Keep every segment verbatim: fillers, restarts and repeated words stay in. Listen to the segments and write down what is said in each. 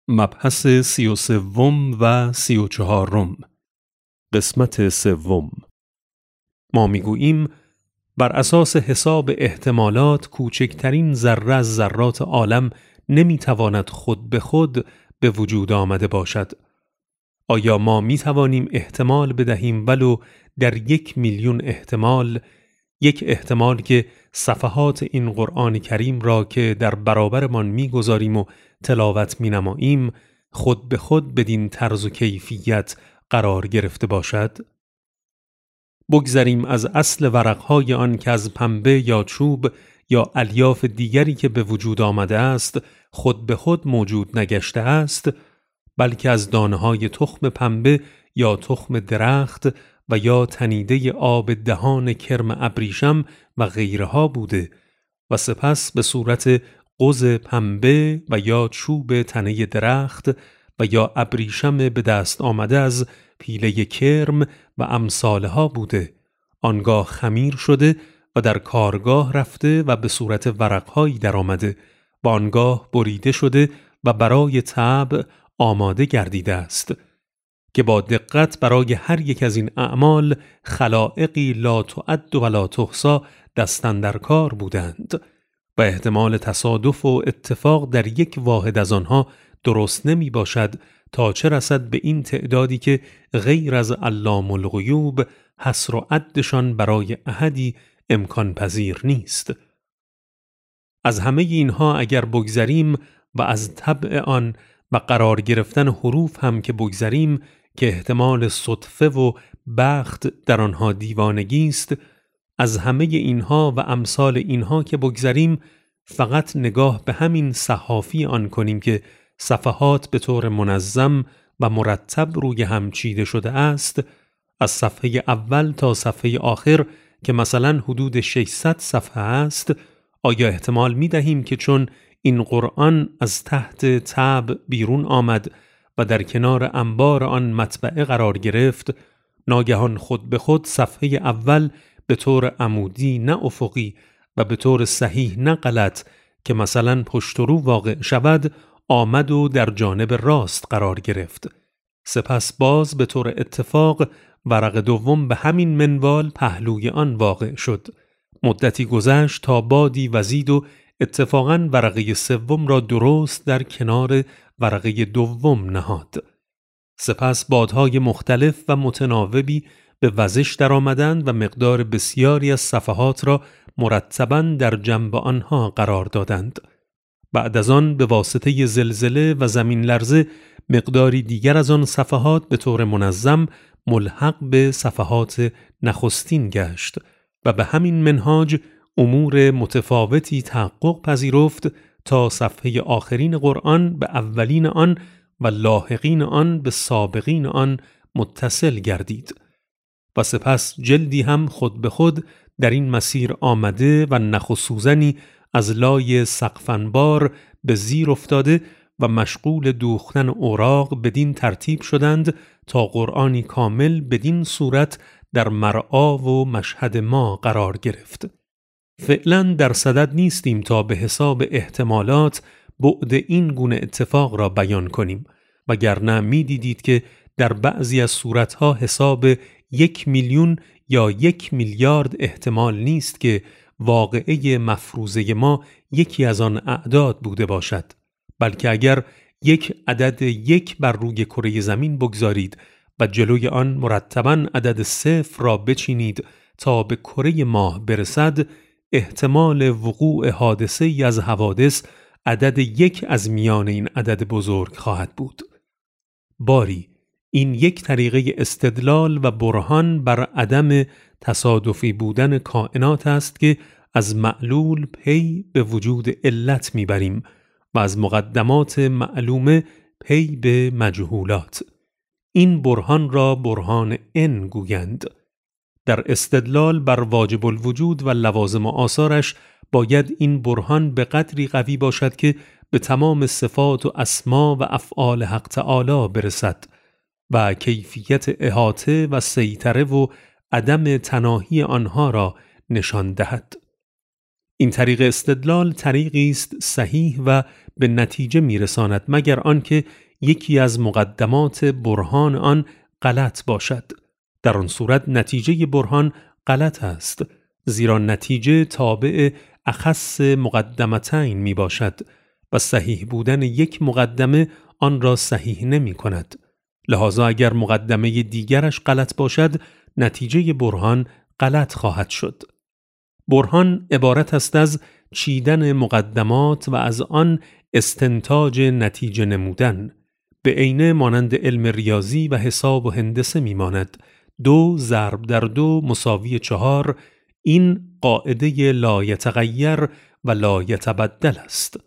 مبحث سی و سوم و سی و چهارم. قسمت سوم. ما میگوییم بر اساس حساب احتمالات کوچکترین ذره از ذرات عالم نمیتواند خود به خود به وجود آمده باشد. آیا ما میتوانیم احتمال بدهیم ولو در یک میلیون احتمال، یک احتمال که صفحات این قرآن کریم را که در برابرمان میگذاریم و تلاوت مینماییم خود به خود بدین طرز و کیفیت قرار گرفته باشد؟ بگذریم از اصل ورقهای آن که از پنبه یا چوب یا الیاف دیگری که به وجود آمده است خود به خود موجود نگشته است، بلکه از دانه‌های تخم پنبه یا تخم درخت و یا تنیده آب دهان کرم ابریشم و غیرها بوده و سپس به صورت قوز پنبه و یا چوب تنه درخت و یا ابریشم به دست آمده از پیله کرم و امثالها بوده، آنگاه خمیر شده و در کارگاه رفته و به صورت ورقهایی در آمده و آنگاه بریده شده و برای طبع آماده گردیده است که با دقت برای هر یک از این اعمال خلائقی لا تعد و لا تحصی دستن در کار بودند و احتمال تصادف و اتفاق در یک واحد از آنها درست نمی باشد تا چه رسد به این تعدادی که غیر از علام الغیوب حصر و عدشان برای احدی امکان پذیر نیست. از همه اینها اگر بگذریم و از طبع آن و قرار گرفتن حروف هم که بگذریم که احتمال صدفه و بخت در آنها دیوانگی است، از همه اینها و امثال اینها که بگذریم فقط نگاه به همین صحافی آن کنیم که صفحات به طور منظم و مرتب روی هم چیده شده است، از صفحه اول تا صفحه آخر که مثلا حدود ششصد صفحه است، آیا احتمال می دهیم که چون این قرآن از تحت طبع بیرون آمد و در کنار انبار آن مطبعه قرار گرفت، ناگهان خود به خود صفحه اول به طور عمودی نه افقی و به طور صحیح نه غلط که مثلا پشت و رو واقع شود آمد و در جانب راست قرار گرفت، سپس باز به طور اتفاق ورق دوم به همین منوال پهلوی آن واقع شد. مدتی گذشت تا بادی وزید و اتفاقاً ورقه سوم را درست در کنار ورقه دوم نهاد. سپس بادهای مختلف و متناوبی به وزش در آمدند و مقدار بسیاری از صفحات را مرتباً در جنب آنها قرار دادند. بعد از آن به واسطه زلزله و زمین لرزه مقداری دیگر از آن صفحات به طور منظم ملحق به صفحات نخستین گشت و به همین منهاج امور متفاوتی تحقق پذیرفت تا صفحه آخرین قرآن به اولین آن و لاحقین آن به سابقین آن متصل گردید و سپس جلدی هم خود به خود در این مسیر آمده و نخ و سوزنی از لای سقفنبار به زیر افتاده و مشغول دوختن اوراق بدین ترتیب شدند تا قرآنی کامل بدین صورت در مرعا و مشهد ما قرار گرفت. فعلا در صدد نیستیم تا به حساب احتمالات بعد این گونه اتفاق را بیان کنیم، وگرنه می دیدید که در بعضی از صورتها حساب یک میلیون یا یک میلیارد احتمال نیست که واقعه مفروضه ما یکی از آن اعداد بوده باشد، بلکه اگر یک عدد یک بر روی کره زمین بگذارید و جلوی آن مرتباً عدد صفر را بچینید تا به کره ماه برسد، احتمال وقوع حادثه ای از حوادث عدد یک از میان این عدد بزرگ خواهد بود. باری این یک طریقه استدلال و برهان بر عدم تصادفی بودن کائنات است که از معلول پی به وجود علت میبریم و از مقدمات معلومه پی به مجهولات. این برهان را برهان ان گویند. در استدلال بر واجب الوجود و لوازم و آثارش باید این برهان به قدری قوی باشد که به تمام صفات و اسما و افعال حق تعالی برسد و کیفیت احاطه و سیطره و عدم تناهی آنها را نشان دهد. این طریق استدلال طریقی است صحیح و به نتیجه میرساند مگر آنکه یکی از مقدمات برهان آن غلط باشد. در آن صورت نتیجه برهان غلط است، زیرا نتیجه تابع اخص مقدمتین می باشد و صحیح بودن یک مقدمه آن را صحیح نمی کند. لذا اگر مقدمه دیگرش غلط باشد، نتیجه برهان غلط خواهد شد. برهان عبارت است از چیدن مقدمات و از آن استنتاج نتیجه نمودن. به عینه مانند علم ریاضی و حساب و هندسه می ماند. دو ضرب در دو مساوی چهار، این قاعده لا یتغیر و لا یتبدل است.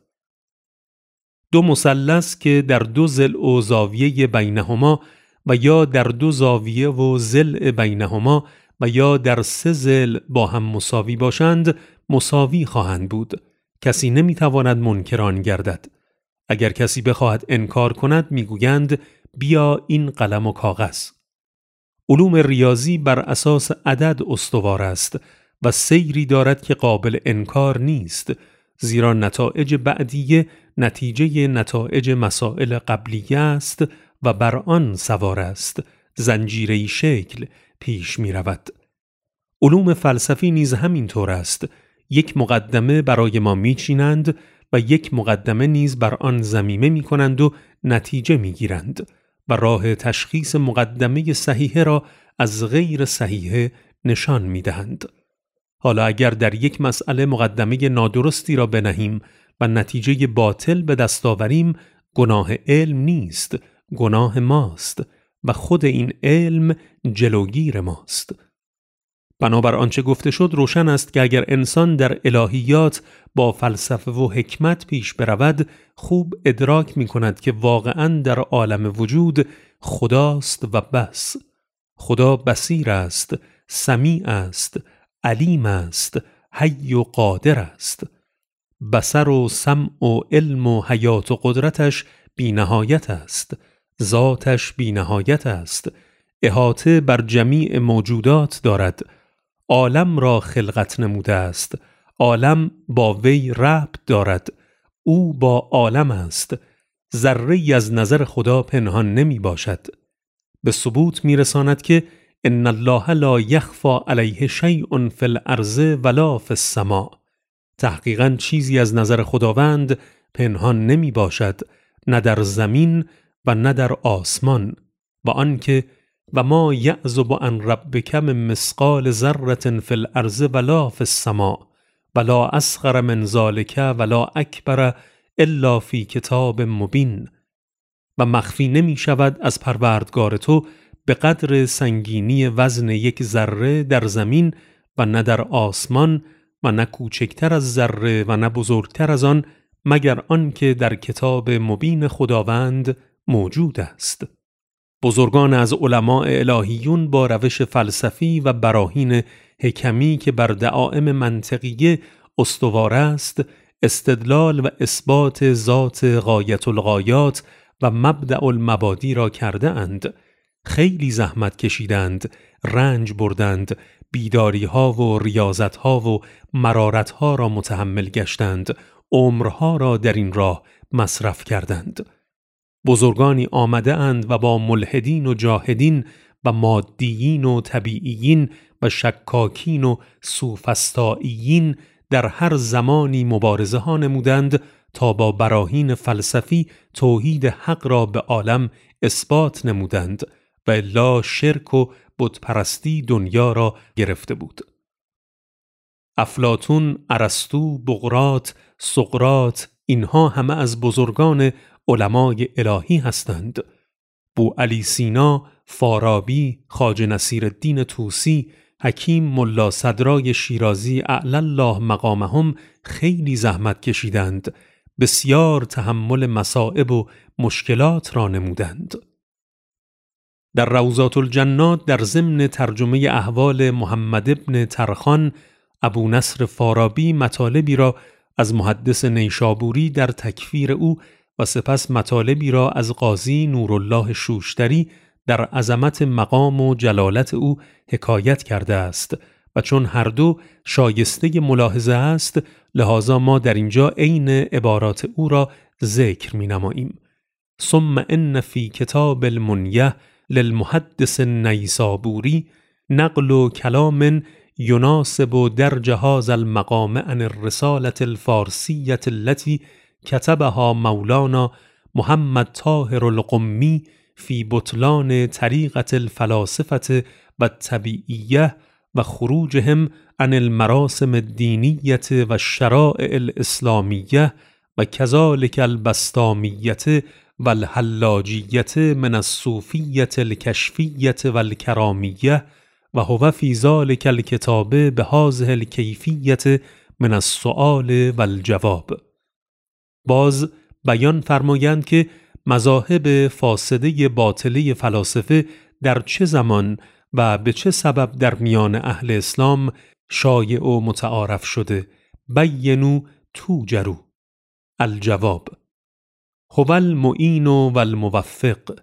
دو مثلث که در دو ضلع و زاویه بینهما و یا در دو زاویه و ضلع بینهما و یا در سه ضلع با هم مساوی باشند، مساوی خواهند بود. کسی نمیتواند منکر آن گردد. اگر کسی بخواهد انکار کند میگویند بیا این قلم و کاغذ. علوم ریاضی بر اساس عدد استوار است و سیری دارد که قابل انکار نیست، زیرا نتایج بعدیه نتیجه نتایج مسائل قبلیه است و بر آن سوار است، زنجیره‌ای شکل پیش می رود. علوم فلسفی نیز همین طور است. یک مقدمه برای ما می چینند و یک مقدمه نیز بر آن ضمیمه می کنند و نتیجه می گیرند و راه تشخیص مقدمه صحیحه را از غیر صحیحه نشان می دهند. حالا اگر در یک مسئله مقدمه نادرستی را بنهیم و نتیجه باطل به دست آوریم، گناه علم نیست، گناه ماست و خود این علم جلوگیر ماست. بنابر آنچه گفته شد روشن است که اگر انسان در الهیات با فلسفه و حکمت پیش برود، خوب ادراک می کند که واقعاً در عالم وجود خداست و بس. خدا بصیر است، سمیع است، علیم است، حی و قادر است. بصر و سمع و علم و حیات و قدرتش بی نهایت است. ذاتش بی نهایت است. احاطه بر جمیع موجودات دارد. عالم را خلقت نموده است. عالم با وی ربط دارد. او با عالم است. ذره‌ای از نظر خدا پنهان نمی باشد. به ثبوت می رساند که ان الله لا یخفی علیه شیء فی الارض ولا فی السماء. تحقیقاً چیزی از نظر خداوند پنهان نمی باشد، نه در زمین و نه در آسمان، و آنکه و ما یعزب عن ربک من مثقال ذرة فی الارض ولا فی السماء ولا اصغر من ذلک ولا اکبر الا فی کتاب مبین. و مخفی نمی شود از پروردگار تو به قدر سنگینی وزن یک ذره در زمین و نه در آسمان و نه کوچکتر از ذره و نه بزرگتر از آن، مگر آن که در کتاب مبین خداوند موجود است. بزرگان از علماء الهیون با روش فلسفی و براهین حکمی که بر دعائم منطقیه استوار است، استدلال و اثبات ذات غایت الغایات و مبدأ المبادی را کرده اند. خیلی زحمت کشیدند، رنج بردند، بیداری ها و ریاضت ها و مرارت ها را متحمل گشتند، عمرها را در این راه مصرف کردند. بزرگانی آمده اند و با ملحدین و جاهدین و مادیین و طبیعیین و شکاکین و سوفسطائیین در هر زمانی مبارزه ها نمودند تا با براهین فلسفی توحید حق را به عالم اثبات نمودند و الا شرک و بت پرستی دنیا را گرفته بود. افلاطون، ارسطو، بقراط، سقراط، اینها همه از بزرگان علمای الهی هستند. بو علی سینا، فارابی، خواجه نصیرالدین طوسی، حکیم ملا صدرای شیرازی اعلی الله مقامهم خیلی زحمت کشیدند، بسیار تحمل مصائب و مشکلات را نمودند. در روضات الجنات در ضمن ترجمه احوال محمد ابن ترخان، ابو نصر فارابی مطالبی را از محدث نیشابوری در تکفیر او و سپس مطالبی را از قاضی نورالله شوشتری در عظمت مقام و جلالت او حکایت کرده است و چون هر دو شایسته ملاحظه است لذا ما در اینجا عین عبارات او را ذکر می نماییم. ثم ان فی کتاب المنیه للمحدث النیسابوری نقل کلام یناسب در جهاز المقام عن الرسالة الفارسیة التي كتبها مولانا محمد طاهر القمی فی بطلان طریقة الفلاسفة و الطبیعیه و خروجهم عن المراسم الدینیة و الشرائع الاسلامیه و کذالک البسطامیه و الحلاجیه من الصوفیه الکشفیه و الکرامیه و هو فی ذلک الکتاب بهذه الکیفیه من السؤال و الجواب. باز بیان فرمایند که مذاهب فاسده باطله فلاسفه در چه زمان و به چه سبب در میان اهل اسلام شایع و متعارف شده. بینوا توجروا. الجواب: هو المعین و الموفق.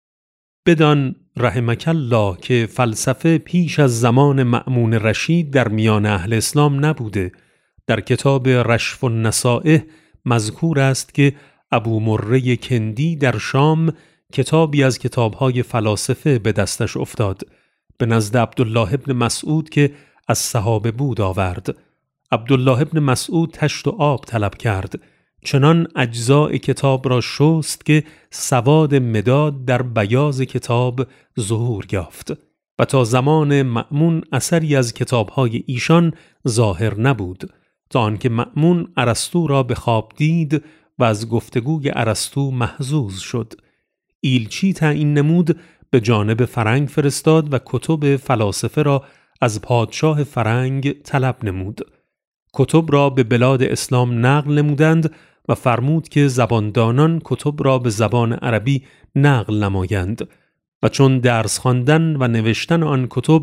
بدان رحمک الله که فلسفه پیش از زمان مأمون رشید در میان اهل اسلام نبوده. در کتاب رشف النصائح مذکور است که ابو مره کندی در شام کتابی از کتابهای فلاسفه به دستش افتاد. به نزد عبدالله ابن مسعود که از صحابه بود آورد. عبدالله ابن مسعود تشت و آب طلب کرد. چنان اجزاء کتاب را شست که سواد مداد در بیاض کتاب ظهور یافت و تا زمان مأمون اثری از کتابهای ایشان ظاهر نبود، تا آنکه مأمون ارسطو را به خواب دید و از گفتگوی ارسطو محظوظ شد. ایلچی تعیین نمود به جانب فرنگ فرستاد و کتب فلاسفه را از پادشاه فرنگ طلب نمود. کتب را به بلاد اسلام نقل نمودند و فرمود که زباندانان کتب را به زبان عربی نقل نمایند و چون درس خواندن و نوشتن آن کتب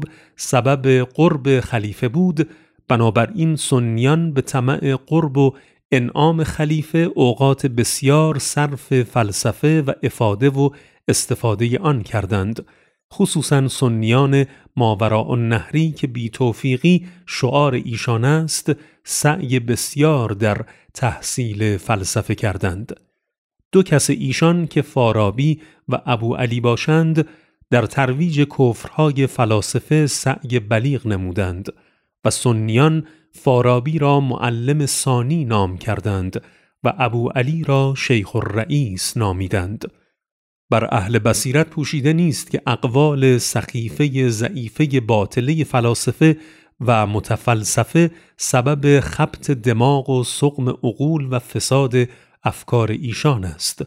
سبب قرب خلیفه بود، بنابراین سنیان به طمع قرب و انعام خلیفه اوقات بسیار صرف فلسفه و افاده و استفاده آن کردند، خصوصا سنیان ماوراء النهری که بی توفیقی شعار ایشان است سعی بسیار در تحصیل فلسفه کردند. دو کس ایشان که فارابی و ابو علی باشند در ترویج کفرهای فلاسفه سعی بلیغ نمودند و سنیان فارابی را معلم ثانی نام کردند و ابو علی را شیخ الرئیس نامیدند. بر اهل بصیرت پوشیده نیست که اقوال سخیفه ضعیفه باطله فلاسفه و متفلسفه سبب خبط دماغ و سقم عقول و فساد افکار ایشان است.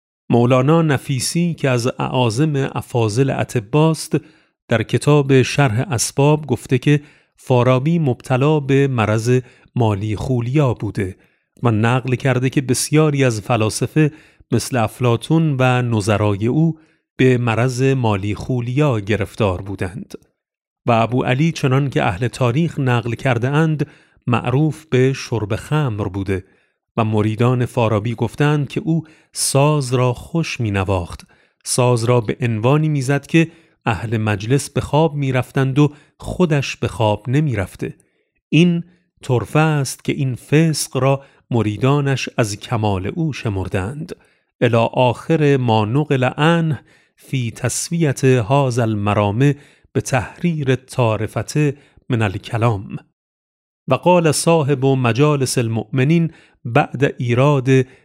مولانا نفیسی که از اعاظم افاضل اطباست در کتاب شرح اسباب گفته که فارابی مبتلا به مرض مالی خولیا بوده و نقل کرده که بسیاری از فلاسفه مثل افلاطون و نظرای او به مرض مالی خولیا گرفتار بودند و ابو علی چنان که اهل تاریخ نقل کرده اند معروف به شرب خمر بوده و مریدان فارابی گفتند که او ساز را خوش می نواخت، ساز را به عنوانی می زد که اهل مجلس به خواب می رفتند و خودش به خواب نمی رفته. این طرفه است که این فسق را مریدانش از کمال او شمردند. الی آخر ما نقل عنه فی تسویت هذا المرامه به تحریر الطارفة من الکلام. و قال صاحب مجالس المؤمنین بعد ایراد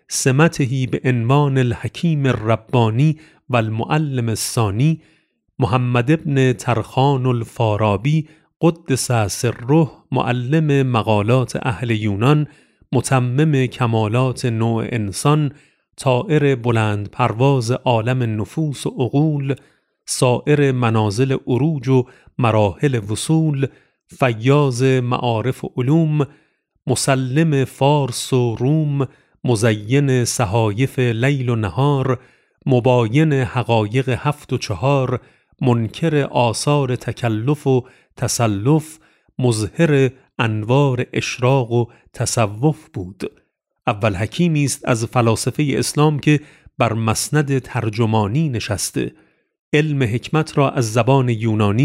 سمته به عنوان الحکیم الربانی و المعلم الثانی محمد ابن ترخان الفارابی قدس سره معلم مقالات اهل یونان، متمم کمالات نوع انسان، طائر بلند پرواز عالم نفوس و عقول، سائر منازل عروج و مراحل وصول، فیاض معارف و علوم، مسلم فارس و روم، مزین صحایف لیل و نهار، مباین حقایق هفت و چهار، منکر آثار تکلف و تسلف، مظهر انوار اشراق و تصوف بود. اول حکیمی است از فلاسفه اسلام که بر مسند ترجمانی نشسته، علم حکمت را از زبان یونانی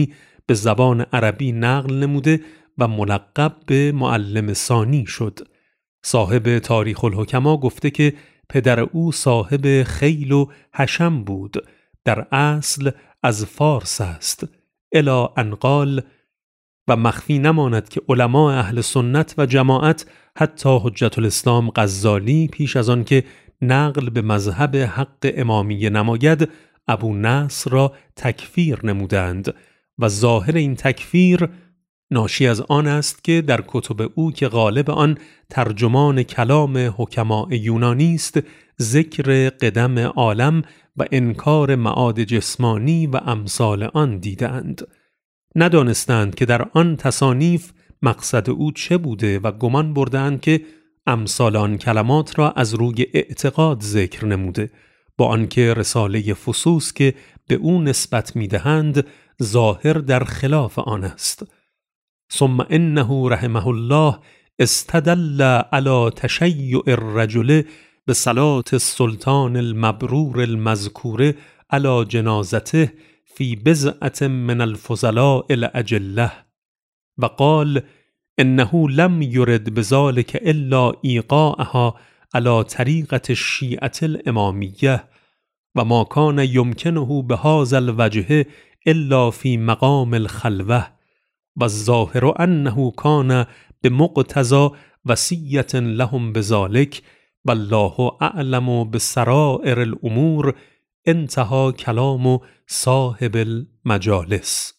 به زبان عربی نقل نموده و ملقب به معلم ثانی شد. صاحب تاریخ الحکما گفته که پدر او صاحب خیل و حشم بود، در اصل از فارس است، الی ان قال. و مخفی نماند که علماء اهل سنت و جماعت حتی حجت الاسلام غزالی پیش از آن که نقل به مذهب حق امامیه نماید ابو نصر را تکفیر نمودند و ظاهر این تکفیر ناشی از آن است که در کتب او که غالب آن ترجمان کلام حکماء یونانی است ذکر قدم عالم و انکار معاد جسمانی و امثال آن دیدند. ندانستند که در آن تصانیف مقصد او چه بوده و گمان بردند که امثال آن کلمات را از روی اعتقاد ذکر نموده، با آنکه رساله فصوص که به او نسبت می‌دهند ظاهر در خلاف آن است. ثم انه رحمه الله استدل علی تشیع الرجل بصلاة السلطان المبرور المذکور علی جنازته فی بضعة من الفضلاء الاجله و قال انه لم يرد بذلك الا ایقاعها علی طریقة الشیعة الامامیه و ما کان یمکنه بهذا الوجه الا فی مقام الخلوه و الظاهر انه کان بمقتضى وصیة لهم بذلك والله اعلم بسرائر الامور. انتهى کلام صاحب المجالس.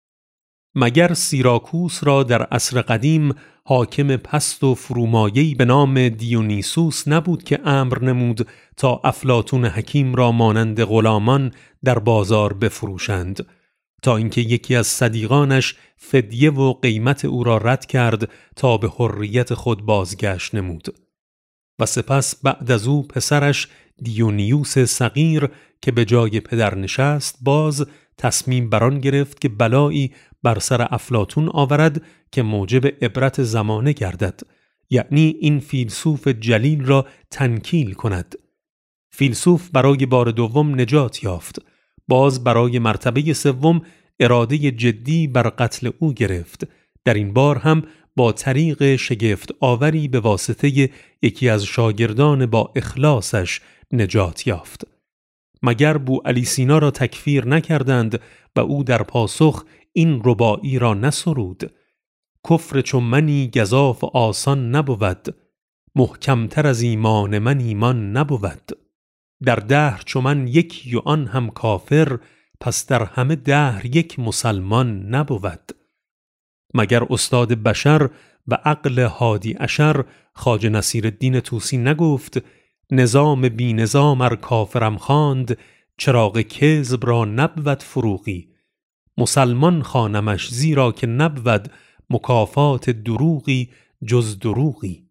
مگر سیراکوس را در عصر قدیم حاکم پست و فرومایه‌ای به نام دیونیسوس نبود که امر نمود تا افلاطون حکیم را مانند غلامان در بازار بفروشند، تا اینکه یکی از صدیقانش فدیه و قیمت او را رد کرد تا به حریت خود بازگشت نمود. و سپس بعد از او پسرش دیونیوس صغیر که به جای پدر نشست باز تصمیم بران گرفت که بلایی بر سر افلاطون آورد که موجب عبرت زمانه گردد، یعنی این فیلسوف جلیل را تنکیل کند. فیلسوف برای بار دوم نجات یافت، باز برای مرتبه سوم اراده جدی بر قتل او گرفت، در این بار هم با طریق شگفت آوری به واسطه یکی از شاگردان با اخلاصش نجات یافت. مگر بو علی سینا را تکفیر نکردند و او در پاسخ این رباعی را نسرود؟ کفر چون منی گزاف آسان نبود، محکمتر از ایمان من ایمان نبود. در دهر چون من یکی و آن هم کافر، پس در همه دهر یک مسلمان نبود. مگر استاد بشر و عقل هادی اشر خواجه نصیرالدین طوسی نگفت نظام بی نظام ار کافرم خواند، چراغ کذب را نبود فروغی. مسلمان خوانمش زیرا که نبود مکافات دروغی جز دروغی.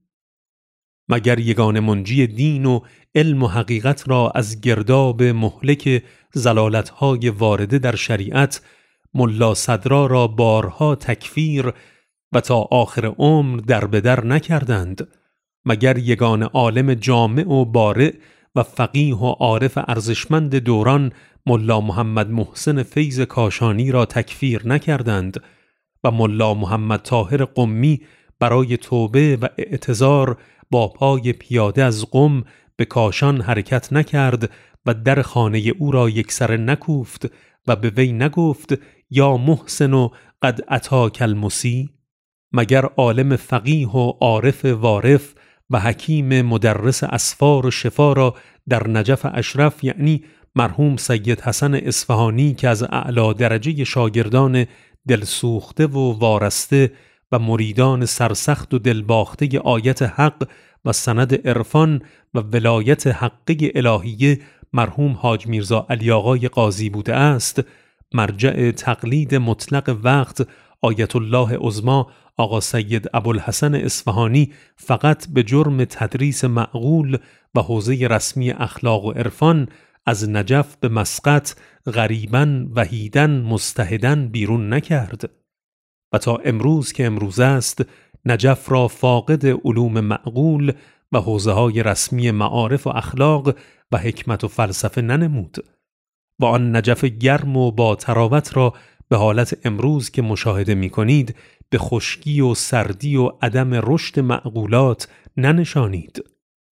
مگر یگان منجی دین و علم و حقیقت را از گرداب مهلک ضلالت‌های وارده در شریعت ملا صدرا را بارها تکفیر و تا آخر عمر در به در نکردند؟ مگر یگان عالم جامع و بارع و فقیه و عارف ارزشمند دوران ملا محمد محسن فیض کاشانی را تکفیر نکردند و ملا محمد طاهر قمی برای توبه و اعتذار با پای پیاده از قم به کاشان حرکت نکرد و در خانه او را یکسره نکوفت و به وی نگفت یا محسن و قد اتاک المسی؟ مگر عالم فقیه و عارف وارف و حکیم مدرس اسفار و شفا را در نجف اشرف یعنی مرحوم سید حسن اصفهانی که از اعلی درجه شاگردان دلسوخته و وارسته و مریدان سرسخت و دلباخته آیت حق و سند عرفان و ولایت حقی الهیه مرحوم حاج میرزا علی آقای قاضی بوده است، مرجع تقلید مطلق وقت آیت الله عظما آقا سید ابوالحسن اصفهانی فقط به جرم تدریس معقول و حوزه رسمی اخلاق و عرفان از نجف به مسقط غریباً وحیداً مستهداً بیرون نکرد و تا امروز که امروز است نجف را فاقد علوم معقول و حوزه های رسمی معارف و اخلاق و حکمت و فلسفه ننمود و آن نجف گرم و با تراوت را به حالت امروز که مشاهده می کنید به خشکی و سردی و عدم رشد معقولات ننشانید.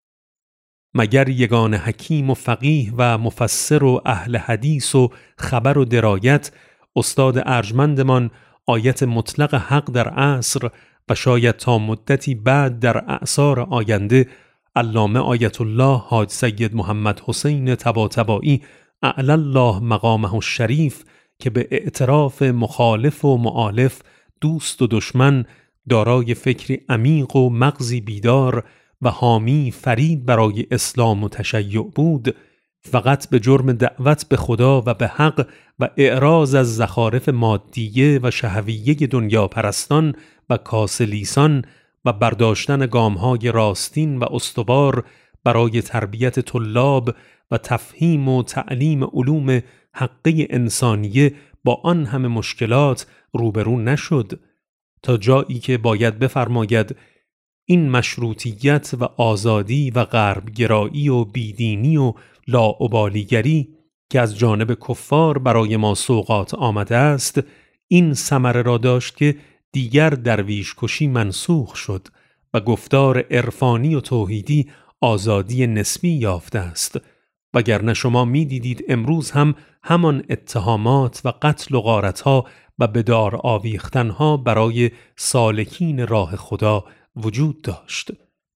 مگر یگان حکیم و فقیه و مفسر و اهل حدیث و خبر و درایت استاد ارجمندمان آیت مطلق حق در عصر و شاید تا مدتی بعد در اعصار آینده علامه آیت الله حاج سید محمد حسین طباطبایی اعلی الله مقامه الشریف که به اعتراف مخالف و مؤالف، دوست و دشمن، دارای فکری عمیق و مغزی بیدار و حامی فرید برای اسلام و تشیع بود، فقط به جرم دعوت به خدا و به حق و اعراض از زخارف مادیه و شهویه دنیا پرستان و کاسلیسان و برداشتن گامهای راستین و استوار برای تربیت طلاب و تفهیم و تعلیم علوم حقی انسانیه با آن همه مشکلات روبرو نشد، تا جایی که باید بفرماید این مشروطیت و آزادی و غربگرایی و بیدینی و لاابالیگری که از جانب کفار برای ما سوغات آمده است، این ثمره را داشت که دیگر درویش کشی منسوخ شد و گفتار عرفانی و توحیدی آزادی نسبی یافته است. وگرنه شما می دیدید امروز هم همان اتهامات و قتل و غارتها و بدار آویختنها برای سالکین راه خدا وجود داشت.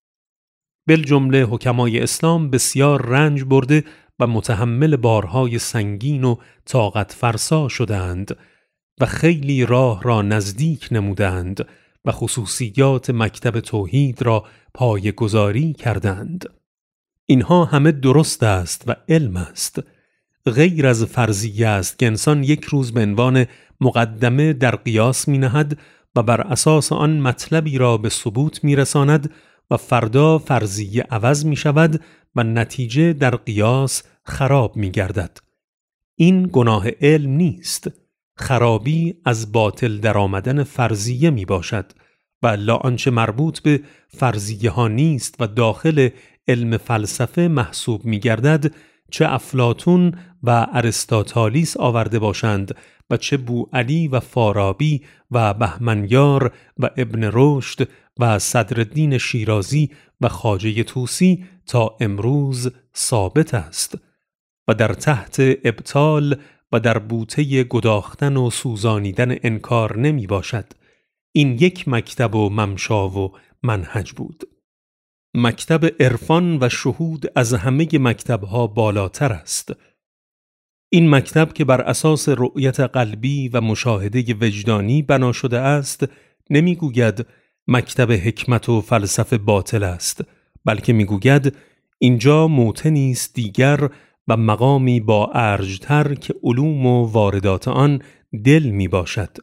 بالجمله حکمای اسلام بسیار رنج برده و متحمل بارهای سنگین و طاقت فرسا شدند و خیلی راه را نزدیک نمودند و خصوصیات مکتب توحید را پایه‌گذاری کردند. اینها همه درست است و علم است. غیر از فرضیه است که انسان یک روز به عنوان مقدمه در قیاس می نهد و بر اساس آن مطلبی را به ثبوت می رساند و فردا فرضیه عوض می شود و نتیجه در قیاس خراب می گردد. این گناه علم نیست. خرابی از باطل در آمدن فرضیه می باشد و الا آنچه مربوط به فرضیه ها نیست و داخل علم فلسفه محسوب می گردد، چه افلاطون و ارسطاطالیس آورده باشند و چه بوعلی و فارابی و بهمنیار و ابن رشد و صدرالدین شیرازی و خواجه طوسی تا امروز ثابت است و در تحت ابطال و در بوته گداختن و سوزانیدن انکار نمی باشد. این یک مکتب و ممشا و منهج بود. مکتب عرفان و شهود از همه مکتبها بالاتر است. این مکتب که بر اساس رؤیت قلبی و مشاهده وجدانی بنا شده است، نمیگوید مکتب حکمت و فلسفه باطل است، بلکه میگوید اینجا موطنی است دیگر و مقامی با ارجتر که علوم و واردات آن دل می باشد.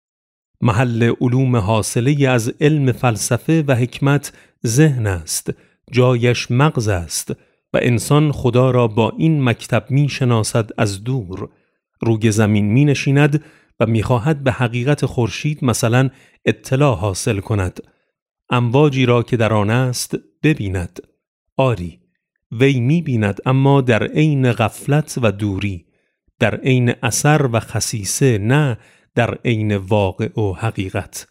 محل علوم حاصله از علم فلسفه و حکمت ذهن است، جایش مغز است و انسان خدا را با این مکتب می شناسد از دور. روی زمین می نشیند و می خواهد به حقیقت خورشید مثلا اطلاع حاصل کند. امواجی را که در آن است ببیند. آری، وی می بیند اما در عین غفلت و دوری، در عین اثر و خصیصه، نه در عین واقع و حقیقت.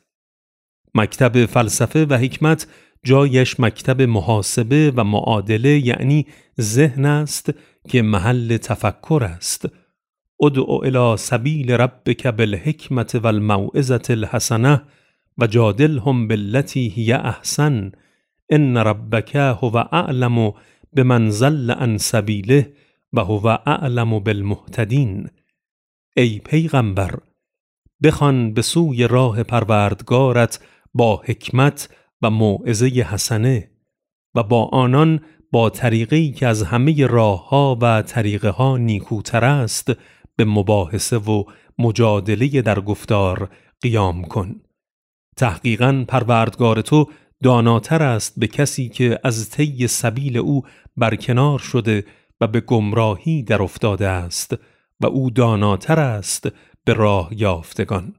مکتب فلسفه و حکمت جایش مکتب محاسبه و معادله، یعنی ذهن است که محل تفکر است. ادعو الی سبیل ربک بالحکمت والموعظة الحسنه و جادلهم بالتی هی احسن ان ربک هو اعلم بمن ضل عن سبیله و هو اعلم بالمهتدین. ای پیغمبر، بخوان به سوی راه پروردگارت با حکمت و موعظه حسنه و با آنان با طریقی که از همه راهها و طریقه ها نیکوتر است به مباحثه و مجادله در گفتار قیام کن. تحقیقاً پروردگار تو داناتر است به کسی که از طی سبیل او برکنار شده و به گمراهی در افتاده است و او داناتر است به راه یافتگان.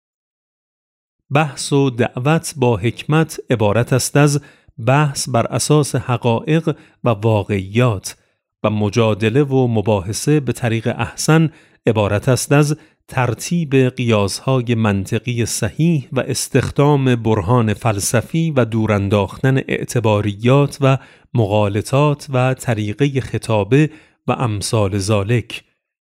بحث و دعوت با حکمت عبارت است از بحث بر اساس حقایق و واقعیات و مجادله و مباحثه به طریق احسن عبارت است از ترتیب قیاس‌های منطقی صحیح و استخدام برهان فلسفی و دورانداختن اعتباریات و مغالطات و طریقه خطابه و امثال ذالک.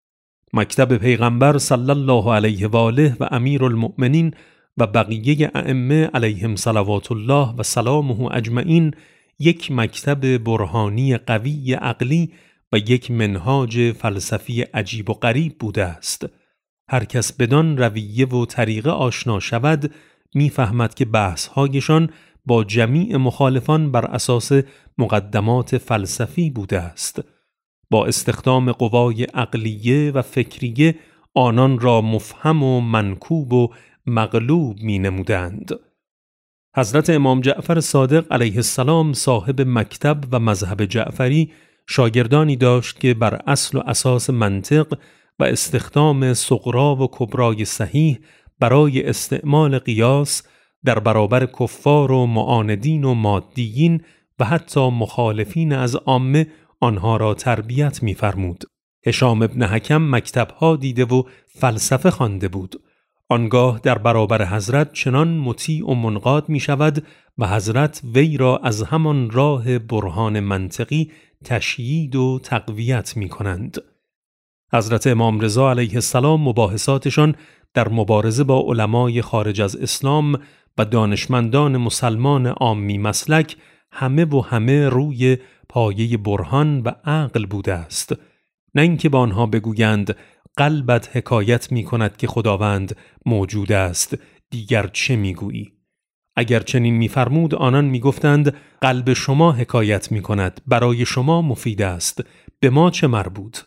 مکتب پیغمبر صلی الله علیه و آله و امیرالمؤمنین و بقیه ائمه علیهم صلوات الله و سلامه اجمعین یک مکتب برهانی قوی عقلی و یک منهاج فلسفی عجیب و غریب بوده است. هر کس بدان رویه و طریقه آشنا شود می‌فهمد که بحث‌هایشان با جمیع مخالفان بر اساس مقدمات فلسفی بوده است. با استخدام قوای عقلیه و فکریه آنان را مفهم و منکوب و مغلوب می نمودند. حضرت امام جعفر صادق علیه السلام صاحب مکتب و مذهب جعفری شاگردانی داشت که بر اصل و اساس منطق و استخدام صغرا و کبرای صحیح برای استعمال قیاس در برابر کفار و معاندین و مادیین و حتی مخالفین از عامه آنها را تربیت می فرمود. هشام ابن حکم مکتبها دیده و فلسفه خوانده بود. آنگاه در برابر حضرت چنان مطیع و منقاد می شود و حضرت وی را از همان راه برهان منطقی تشیید و تقویت می کنند. حضرت امام رضا علیه السلام مباحثاتشان در مبارزه با علمای خارج از اسلام و دانشمندان مسلمان عامی مسلک همه و همه روی پایه برهان و عقل بوده است. نه اینکه با آنها بگویند قلبت حکایت می کند که خداوند موجود است، دیگر چه می گویی؟ اگر چنین می فرمود آنان می گفتند قلب شما حکایت می کند، برای شما مفید است، به ما چه مربوط؟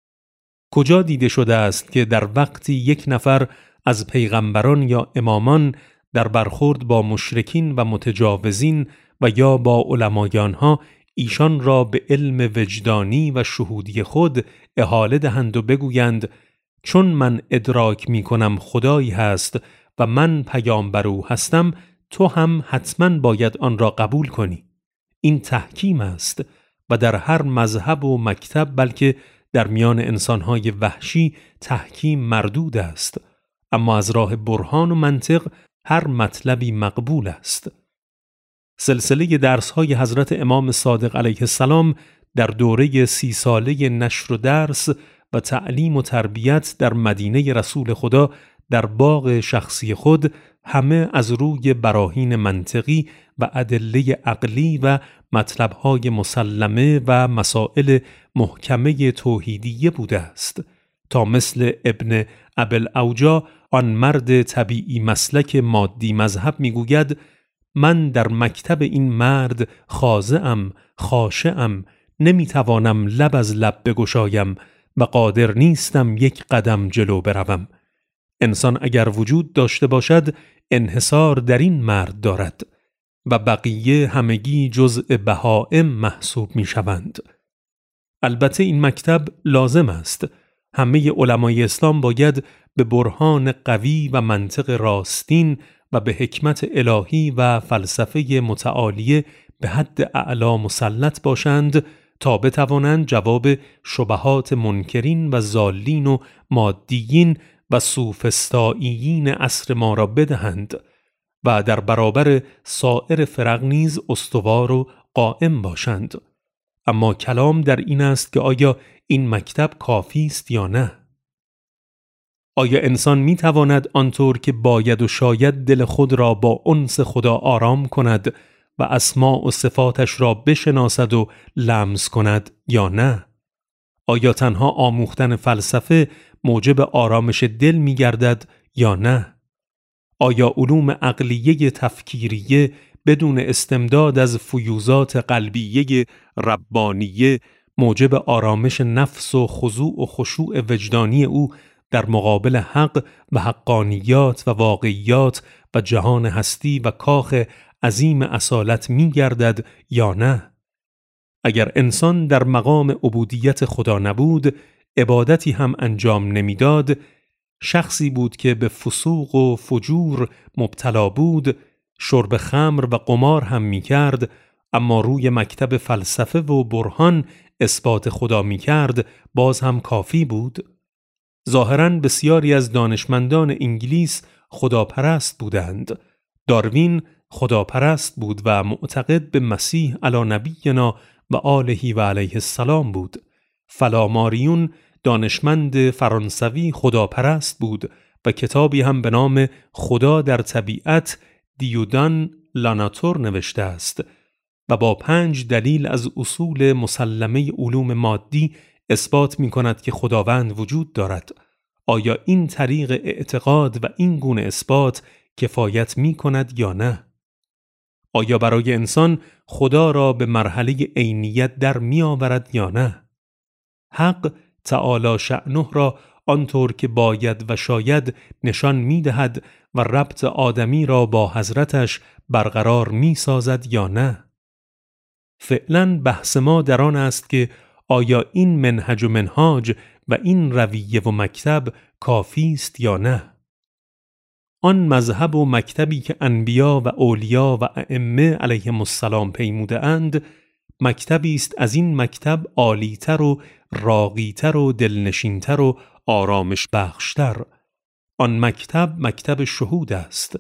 کجا دیده شده است که در وقتی یک نفر از پیغمبران یا امامان در برخورد با مشرکین و متجاوزین و یا با علمای آنها ایشان را به علم وجدانی و شهودی خود احاله دهند و بگویند چون من ادراک می کنم خدایی هست و من پیامبر او هستم، تو هم حتما باید آن را قبول کنی. این تحکیم است و در هر مذهب و مکتب بلکه در میان انسانهای وحشی تحکیم مردود است، اما از راه برهان و منطق هر مطلبی مقبول است. سلسله درس‌های حضرت امام صادق علیه السلام در دوره سی ساله نشر و درس و تعلیم و تربیت در مدینه رسول خدا در باغ شخصی خود همه از روی براهین منطقی و ادله عقلی و مطلب‌های مسلمه و مسائل محکمه توحیدیه بوده است تا مثل ابن ابوالاوجاع آن مرد طبیعی مسلک مادی مذهب میگوید من در مکتب این مرد خاضعم، خاشعم، نمیتوانم لب از لب بگشایم و قادر نیستم یک قدم جلو بروم. انسان اگر وجود داشته باشد انحصار در این مرد دارد و بقیه همگی جزء بهائم محسوب می شوند. البته این مکتب لازم است. همه علمای اسلام باید به برهان قوی و منطق راستین و به حکمت الهی و فلسفه متعالیه به حد اعلا مسلط باشند تا بتوانند جواب شبهات منکرین و ضالین و مادیین و سوفسطائیین عصر ما را بدهند و در برابر سایر فرق نیز استوار و قائم باشند. اما کلام در این است که آیا این مکتب کافی است یا نه؟ آیا انسان می تواند آنطور که باید و شاید دل خود را با انس خدا آرام کند و اسماء و صفاتش را بشناسد و لمس کند یا نه؟ آیا تنها آموختن فلسفه موجب آرامش دل می گردد یا نه؟ آیا علوم عقلیه تفکیریه بدون استمداد از فیوزات قلبیه ربانیه موجب آرامش نفس و خضوع و خشوع وجدانی او در مقابل حق و حقانیات و واقعیات و جهان هستی و کاخ عظیم اصالت می گردد یا نه؟ اگر انسان در مقام عبودیت خدا نبود، عبادتی هم انجام نمیداد، شخصی بود که به فسوق و فجور مبتلا بود، شرب خمر و قمار هم می کرد، اما روی مکتب فلسفه و برهان اثبات خدا می کرد، باز هم کافی بود؟ ظاهراً بسیاری از دانشمندان انگلیس خداپرست بودند. داروین خداپرست بود و معتقد به مسیح علی نبینا و آله و علیه السلام بود. فلاماریون دانشمند فرانسوی خداپرست بود و کتابی هم به نام خدا در طبیعت دیودان لاناتور نوشته است و با پنج دلیل از اصول مسلمه علوم مادی اثبات می کند که خداوند وجود دارد. آیا این طریق اعتقاد و این گونه اثبات کفایت می کند یا نه؟ آیا برای انسان خدا را به مرحله عینیت در می آورد یا نه؟ حق تعالی شأنه را آنطور که باید و شاید نشان می دهد و ربط آدمی را با حضرتش برقرار می سازد یا نه؟ فعلاً بحث ما در آن است که آیا این منهج و منهاج و این رویه و مکتب کافی است یا نه؟ آن مذهب و مکتبی که انبیا و اولیا و ائمه علیهم السلام پیموده اند، مکتبی است از این مکتب عالی‌تر و راقی‌تر و دلنشین‌تر و آرامش بخشتر. آن مکتب مکتب شهود است.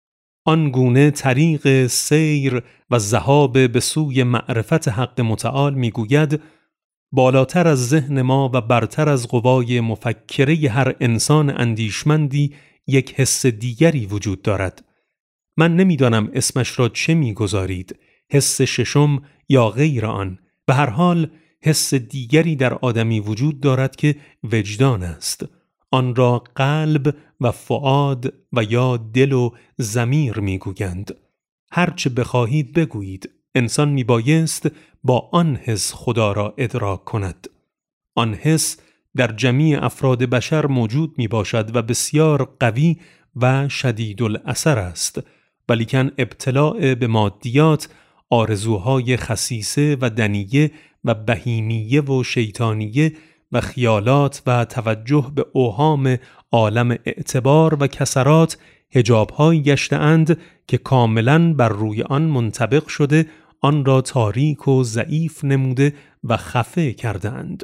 آن گونه طریق سیر و ذهاب به سوی معرفت حق متعال میگوید بالاتر از ذهن ما و برتر از قوای مفکره هر انسان اندیشمندی یک حس دیگری وجود دارد. من نمیدانم اسمش را چه میگذارید، حس ششم یا غیر آن. به هر حال حس دیگری در آدمی وجود دارد که وجدان است. آن را قلب و فؤاد و یا دل و ضمیر میگویند. هرچه بخواهید بگویید، انسان میبایست با آن حس خدا را ادراک کند. آن حس در جمیع افراد بشر موجود می باشد و بسیار قوی و شدید الاثر است، ولیکن ابتلاع به مادیات، آرزوهای خسیسه و دنیه و بهیمیه و شیطانیه و خیالات و توجه به اوهام عالم اعتبار و کسرات حجاب‌هایی گشته‌اند که کاملاً بر روی آن منطبق شده، آن را تاریک و ضعیف نموده و خفه کردند.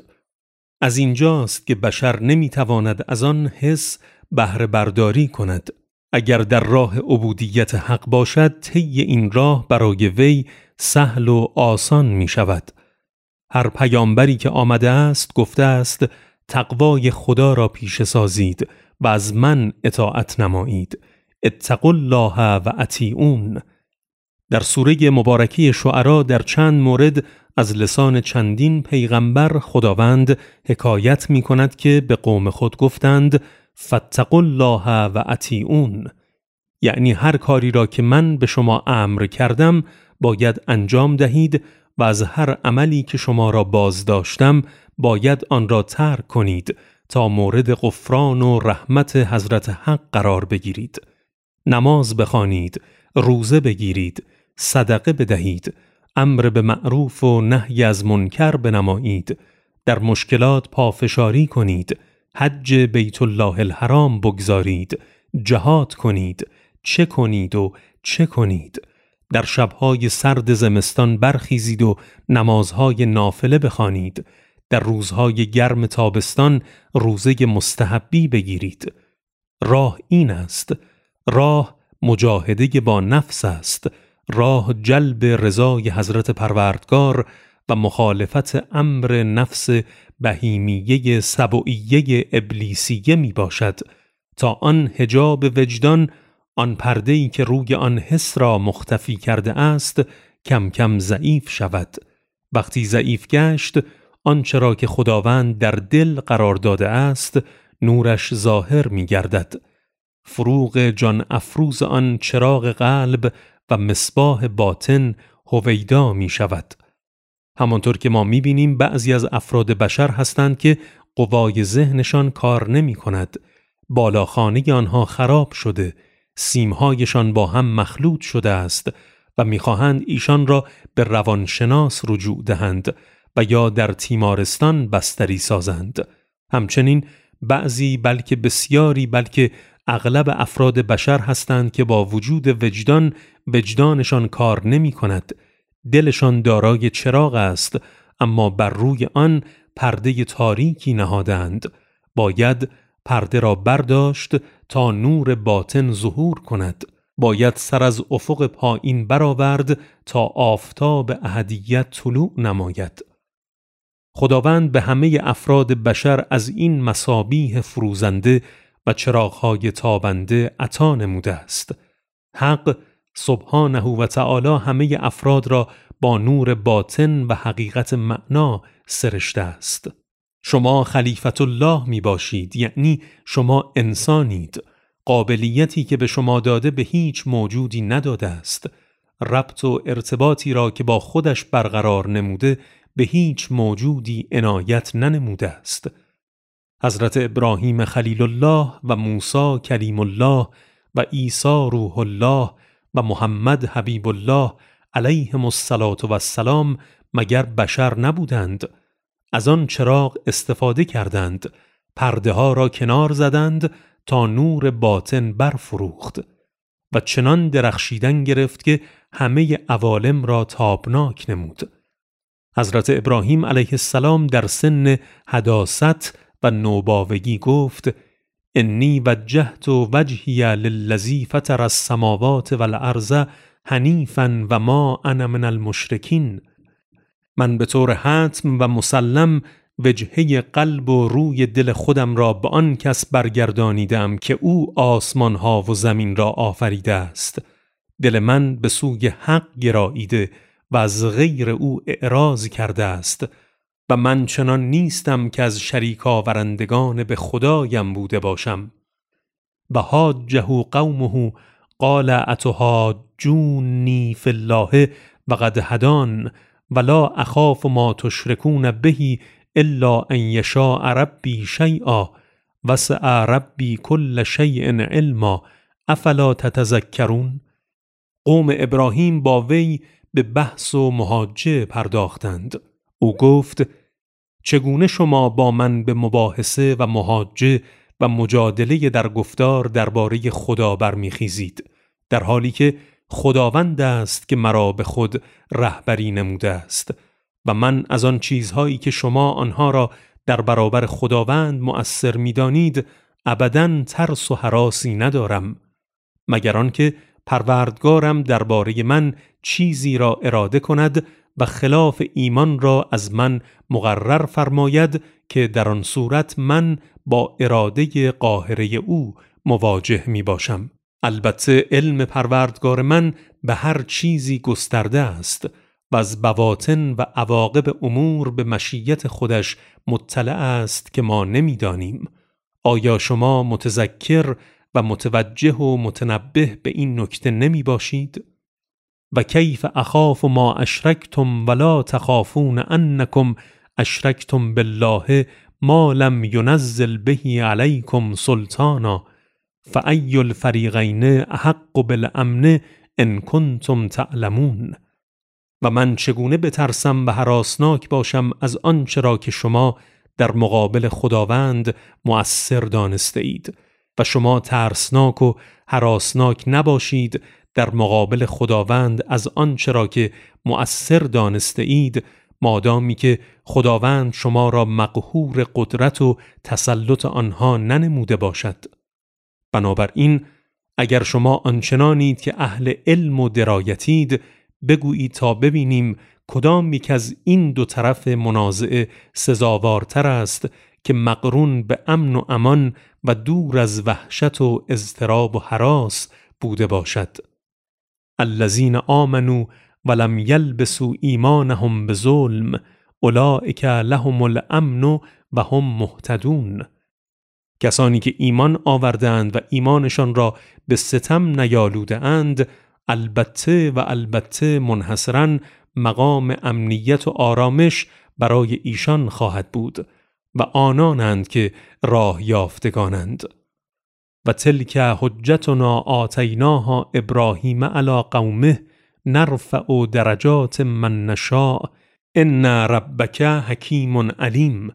از اینجاست که بشر نمیتواند از آن حس بهره برداری کند. اگر در راه عبودیت حق باشد، طی این راه برای وی سهل و آسان می شود. هر پیامبری که آمده است گفته است تقوای خدا را پیشه سازید و از من اطاعت نمایید. اتقوا الله و اطیعون. در سوره مبارکه شعرا در چند مورد از لسان چندین پیغمبر خداوند حکایت می کند که به قوم خود گفتند فاتقوا الله و اطیعون، یعنی هر کاری را که من به شما امر کردم باید انجام دهید و از هر عملی که شما را باز داشتم باید آن را ترک کنید تا مورد غفران و رحمت حضرت حق قرار بگیرید. نماز بخوانید، روزه بگیرید، صدقه بدهید، امر به معروف و نهی از منکر بنمایید، در مشکلات پافشاری کنید، حج بیت الله الحرام بگذارید، جهاد کنید، چه کنید و چه کنید، در شبهای سرد زمستان برخیزید و نمازهای نافله بخوانید، در روزهای گرم تابستان روزه مستحبی بگیرید. راه این است، راه مجاهده با نفس است، راه جلب رضای حضرت پروردگار و مخالفت امر نفس بهیمیه سبویه ابلیسیه می باشد تا آن حجاب وجدان، آن پرده‌ای که روی آن حس را مختفی کرده است کم کم ضعیف شود. وقتی ضعیف گشت، آنچه را که خداوند در دل قرار داده است نورش ظاهر می گردد. فروغ جان افروز آن چراغ قلب و مصباح باطن هویدا می شود. همانطور که ما می بینیم بعضی از افراد بشر هستند که قوای ذهنشان کار نمی کند، بالاخانه آنها خراب شده، سیمهایشان با هم مخلوط شده است و می خواهند ایشان را به روانشناس رجوع دهند و یا در تیمارستان بستری سازند. همچنین بعضی بلکه بسیاری بلکه اغلب افراد بشر هستند که با وجود وجدان وجدانشان کار نمی کند. دلشان دارای چراغ است اما بر روی آن پرده تاریکی نهادند. باید پرده را برداشت تا نور باطن ظهور کند. باید سر از افق پایین برآورد تا آفتاب احدیت طلوع نماید. خداوند به همه افراد بشر از این مصابیح فروزنده و چراغ‌های تابنده عطا نموده است. حق سبحانه و تعالی همه افراد را با نور باطن و حقیقت معنا سرشته است. شما خلیفت الله می باشید، یعنی شما انسانید. قابلیتی که به شما داده به هیچ موجودی نداده است. ربط و ارتباطی را که با خودش برقرار نموده به هیچ موجودی عنایت ننموده است. حضرت ابراهیم خلیل الله و موسی کلیم الله و عیسی روح الله و محمد حبیب الله علیهم الصلاة و السلام مگر بشر نبودند؟ از آن چراغ استفاده کردند، پرده ها را کنار زدند تا نور باطن برفروخت و چنان درخشیدن گرفت که همه عوالم را تابناک نمود. حضرت ابراهیم علیه السلام در سن حداثت و نوباوگی گفت: انی وجهت وجهی للذی فطر السماوات والارض حنیفا و ما انا من المشرکین. من به طور حتم و مسلم وجهه قلب و روی دل خودم را به آن کس برگردانیدم که او آسمان ها و زمین را آفریده است. دل من به سوی حق گراییده و از غیر او اعراض کرده است و من چنان نیستم که از شریک آورندگان به خدایم بوده باشم. و حاجه قومه قال اتحاجونی فی الله وقد هدان ولا اخاف ما تشركون به الا ان یشاء ربی شیئا وسع ربی کل شیء علما افلا تتذکرون. قوم ابراهیم با وی به بحث و محاجه پرداختند. او گفت: چگونه شما با من به مباحثه و محاجه و مجادله در گفتار درباره خدا برمیخیزید، در حالی که خداوند است که مرا به خود رهبری نموده است و من از آن چیزهایی که شما آنها را در برابر خداوند مؤثر می‌دانید ابداً ترس و هراسی ندارم، مگر آنکه پروردگارم درباره من چیزی را اراده کند و خلاف ایمان را از من مقرر فرماید که در آن صورت من با اراده قاهره او مواجه می باشم. البته علم پروردگار من به هر چیزی گسترده است و از بواطن و عواقب امور به مشیت خودش مطلع است که ما نمی دانیم. آیا شما متذکر و متوجه و متنبه به این نکته نمی باشید؟ و کیف اخاف ما اشرکتم ولا تخافون انکم اشرکتم بالله ما لم ینزل به علیکم سلطانا فای الفریقین احق بالامن ان کنتم تعلمون. و من چگونه بترسم و هراسناک باشم از آنچه را که شما در مقابل خداوند مؤثر دانسته اید و شما ترسناک و هراسناک نباشید در مقابل خداوند از آنچه را که مؤثر دانسته اید، مادامی که خداوند شما را مقهور قدرت و تسلط آنها ننموده باشد. بنابراین اگر شما آنچنانید که اهل علم و درایتید، بگویید تا ببینیم کدام یک از این دو طرف منازعه سزاوارتر است که مقرون به امن و امان و دور از وحشت و اضطراب و هراس بوده باشد. الذین آمنوا ولم یلبسوا ایمانهم بظلم اولئک لهم الامن و هم مهتدون. کسانی که ایمان آوردند و ایمانشان را به ستم نیالوده اند، البته و البته منحصراً مقام امنیت و آرامش برای ایشان خواهد بود و آنانند که راه یافتگانند. و تلک حجتنا آتیناها ابراهیم علی قومه نرفع درجات من نشاء ان ربک حکیم علیم.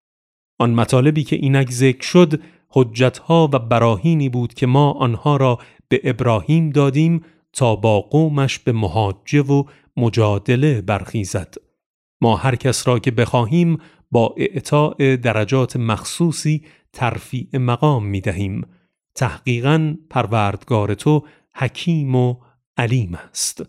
آن مطالبی که اینک ذکر شد حجتها و براهینی بود که ما آنها را به ابراهیم دادیم تا با قومش به محاجه و مجادله برخیزد. ما هر کس را که بخواهیم با اعطاء درجات مخصوصی ترفیع مقام می دهیم. تحقیقاً پروردگار تو حکیم و علیم است.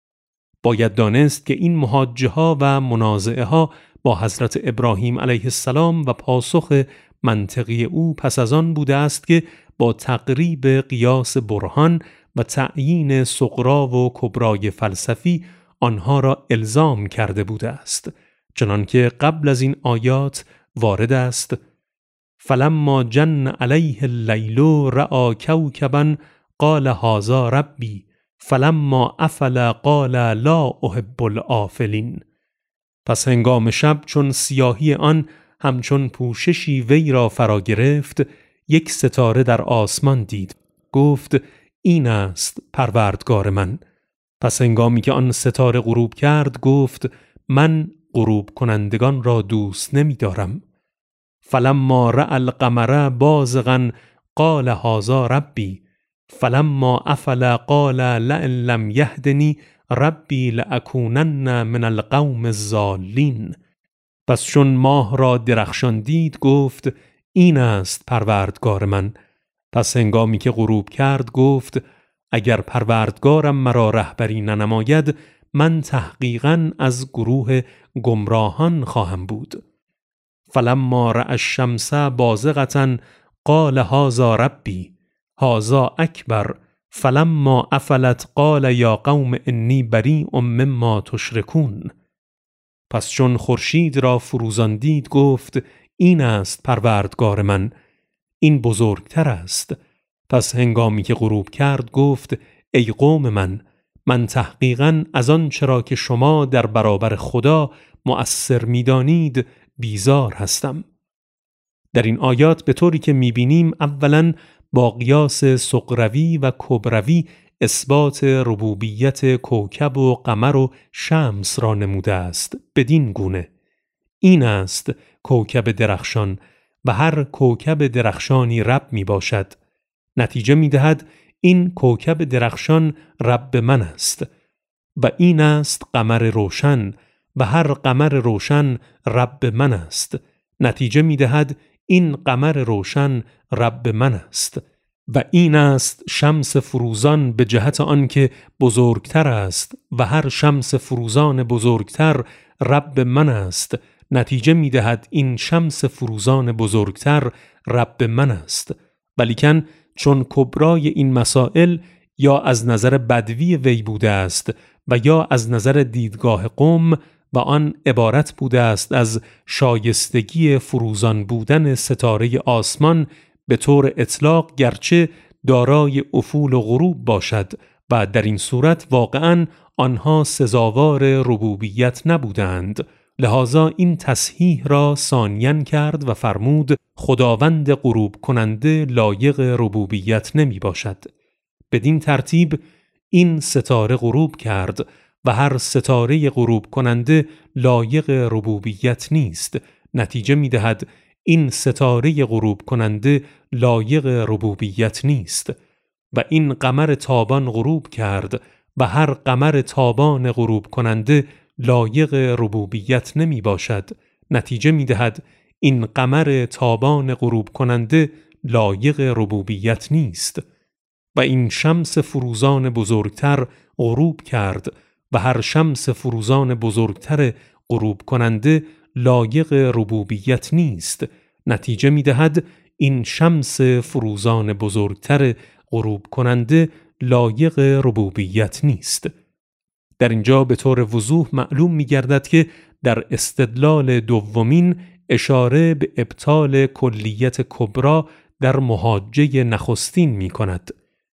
باید دانست که این محاجه ها و منازعه ها با حضرت ابراهیم علیه السلام و پاسخ منطقی او پس از آن بوده است که با تقریب قیاس برهان و تعیین صغرا و کبرای فلسفی آنها را الزام کرده بوده است، چنانکه قبل از این آیات وارد است: فلما جن علیه اللیل رأى کوکبا قال هذا ربی فلما افل قال لا احب الآفلین. پس هنگام شب چون سیاهی آن همچون پوششی وی را فرا گرفت، یک ستاره در آسمان دید. گفت این است پروردگار من. پس هنگامی که آن ستاره غروب کرد گفت من غروب کنندگان را دوست نمی دارم. فلما رأى القمر بازغا قال هذا ربی فلما افل قال لئن لم یهدنی ربی لأکونن من القوم الضالین. پس چون ماه را درخشان دید گفت این است پروردگار من. پس هنگامی که غروب کرد گفت اگر پروردگارم مرا رهبری ننماید من تحقیقاً از گروه گمراهان خواهم بود. فلما رأى الشمس بازغة قال هذا ربی هذا اکبر فلما افلت قال یا قوم انی بریء مما تشرکون. پس چون خورشید را فروزان دید گفت این است پروردگار من، این بزرگتر است. پس هنگامی که غروب کرد گفت ای قوم من، من تحقیقاً از آن چرا که شما در برابر خدا مؤثر می‌دانید بیزار هستم. در این آیات به طوری که می‌بینیم اولاً با قیاس صغروی و کبروی اثبات ربوبیت کوکب و قمر و شمس را نموده است. بدین گونه این است کوکب درخشان و هر کوکب درخشانی رب می باشد. نتیجه می دهد این کوکب درخشان رب من است و این است قمر روشن و هر قمر روشن رب من است. نتیجه می دهد این قمر روشن رب من است و این است شمس فروزان به جهت آنکه بزرگتر است و هر شمس فروزان بزرگتر رب من است. نتیجه می دهد این شمس فروزان بزرگتر رب من است. ولیکن چون کبرای این مسائل یا از نظر بدوی وی بوده است و یا از نظر دیدگاه قوم و آن عبارت بوده است از شایستگی فروزان بودن ستاره آسمان به طور اطلاق گرچه دارای افول و غروب باشد و در این صورت واقعاً آنها سزاوار ربوبیت نبودند، لذا این تصحیح را ثانیاً کرد و فرمود خداوند غروب کننده لایق ربوبیت نمی باشد. بدین ترتیب این ستاره غروب کرد و هر ستاره غروب کننده لایق ربوبیت نیست. نتیجه می دهد این ستاره غروب کننده لایق ربوبیت نیست و این قمر تابان غروب کرد و هر قمر تابان غروب کننده لایق ربوبیت نمی باشد. نتیجه می دهد این قمر تابان غروب کننده لایق ربوبیت نیست و این شمس فروزان بزرگتر غروب کرد و هر شمس فروزان بزرگتر غروب کننده لایق ربوبیت نیست. نتیجه می دهد این شمس فروزان بزرگتر غروب کننده لایق ربوبیت نیست. در اینجا به طور وضوح معلوم می گردد که در استدلال دومین اشاره به ابطال کلیت کبرا در محاجه نخستین می کند.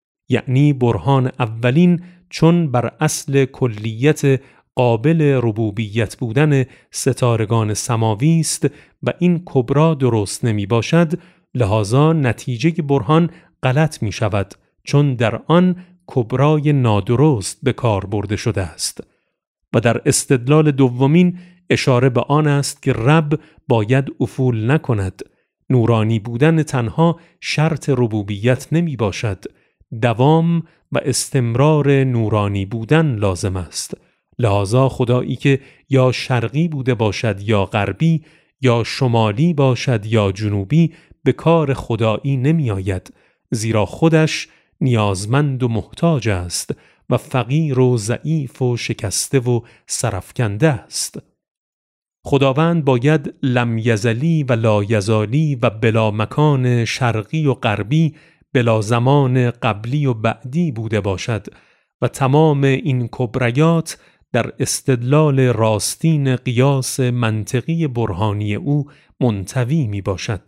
یعنی برهان اولین چون بر اصل کلیت قابل ربوبیت بودن ستارگان سماوی است و این کبرا درست نمی باشد، لذا نتیجه برهان غلط می شود چون در آن کبرای نادرست به کار برده شده است. و در استدلال دومین اشاره به آن است که رب باید افول نکند. نورانی بودن تنها شرط ربوبیت نمی باشد. دوام و استمرار نورانی بودن لازم است. لذا خدایی که یا شرقی بوده باشد یا غربی، یا شمالی باشد یا جنوبی به کار خدایی نمی آید، زیرا خودش نیازمند و محتاج است و فقیر و ضعیف و شکسته و سرفکنده است. خداوند باید لم یزلی و لا یزالی و بلا مکان شرقی و غربی، بلا زمان قبلی و بعدی بوده باشد و تمام این کبریات در استدلال راستین قیاس منطقی برهانی او منطوی می باشد.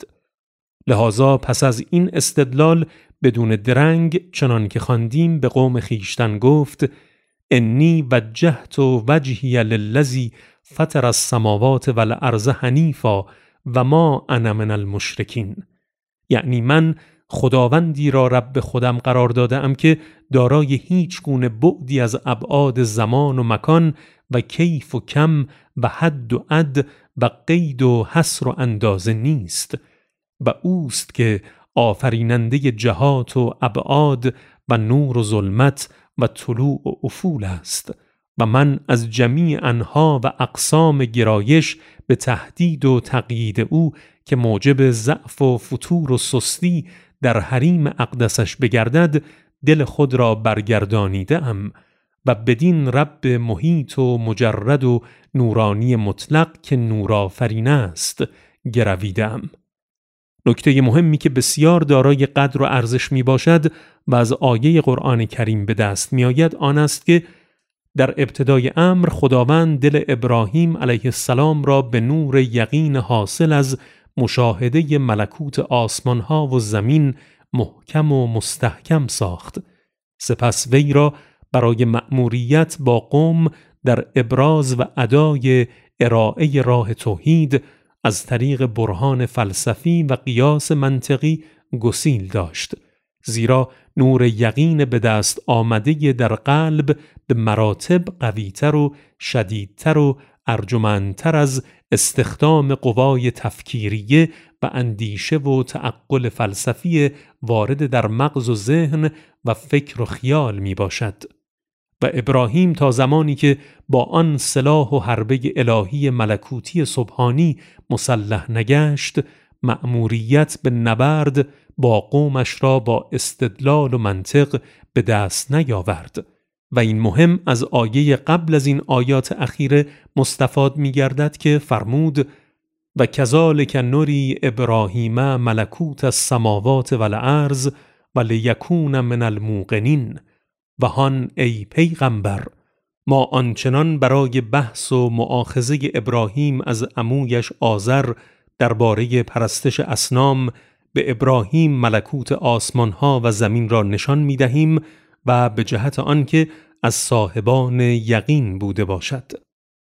لذا پس از این استدلال بدون درنگ چنان که خواندیم به قوم خیشتن گفت: انی وجهت وجهی للذی فطر السماوات والارض حنیفا و ما انا من المشرکین. یعنی من خداوندی را رب خودم قرار داده ام که دارای هیچ گونه بعدی از ابعاد زمان و مکان و کیف و کم و حد و عد و قید و حصر و اندازه نیست و اوست که آفریننده جهات و ابعاد و نور و ظلمت و طلوع و افول است و من از جمیع انها و اقسام گرایش به تهدید و تقیید او که موجب ضعف و فتور و سستی در حریم اقدسش بگردد دل خود را برگردانیده ام و بدین رب محیط و مجرد و نورانی مطلق که نورآفرین است گرویدم. نکته مهمی که بسیار دارای قدر و ارزش می باشد و از آیه قرآن کریم به دست می آید آن است که در ابتدای امر خداوند دل ابراهیم علیه السلام را به نور یقین حاصل از مشاهده ملکوت آسمان ها و زمین محکم و مستحکم ساخت. سپس وی را برای مأموریت با قوم در ابراز و ادای ارائه راه توحید از طریق برهان فلسفی و قیاس منطقی گسیل داشت، زیرا نور یقین به دست آمده در قلب به مراتب قویتر و شدیدتر و ارجمندتر از استخدام قوای تفکیریه و اندیشه و تعقل فلسفی وارد در مغز و ذهن و فکر و خیال می باشد. و ابراهیم تا زمانی که با آن سلاح و حربه الهی ملکوتی سبحانی مسلح نگشت، مأموریت به نبرد با قومش را با استدلال و منطق به دست نیاورد. و این مهم از آیه قبل از این آیات اخیره مستفاد می گردد که فرمود: و کذالک نری ابراهیم ملکوت السماوات والارض و لیکون من الموقنین. و هان ای پیغمبر، ما آنچنان برای بحث و مؤاخذه ابراهیم از عمویش آزر درباره پرستش اصنام به ابراهیم ملکوت آسمانها و زمین را نشان می دهیم و به جهت آنکه از صاحبان یقین بوده باشد.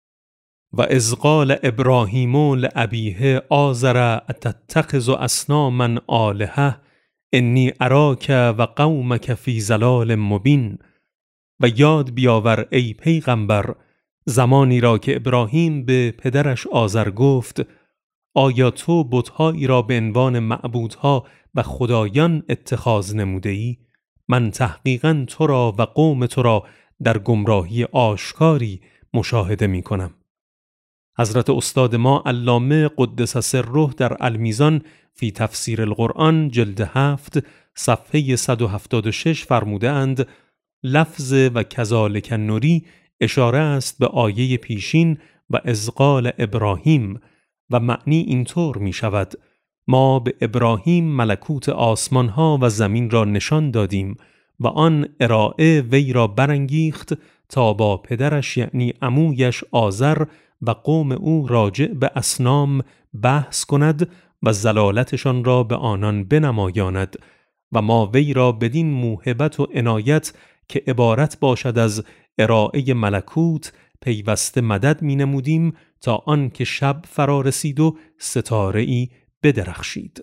و اذ قال ابراهیم لابیه آزر اتتخذ اصناما آلهه انی اراک و قومک فی ضلال مبین. و یاد بیاور ای پیغمبر زمانی را که ابراهیم به پدرش آزر گفت: آیا تو بت‌هایی را به عنوان معبودها و خدایان اتخاذ نموده ای؟ من تحقیقاً تو را و قوم تو را در گمراهی آشکاری مشاهده می کنم. حضرت استاد ما علامه قدس سره در المیزان فی تفسیر القرآن جلد هفت صفحه صد و هفتاد و شش فرموده اند: لفظ و کذالک نری اشاره است به آیه پیشین و اذ قال ابراهیم و معنی اینطور می شود: ما به ابراهیم ملکوت آسمان ها و زمین را نشان دادیم و آن ارائه وی را برانگیخت تا با پدرش یعنی عمویش آزر و قوم او راجع به اصنام بحث کند و ضلالتشان را به آنان بنمایاند و ما وی را بدین موهبت و عنایت که عبارت باشد از ارائه ملکوت پیوسته مدد می نمودیم تا آن که شب فرا رسید و ستاره ای بدرخشید.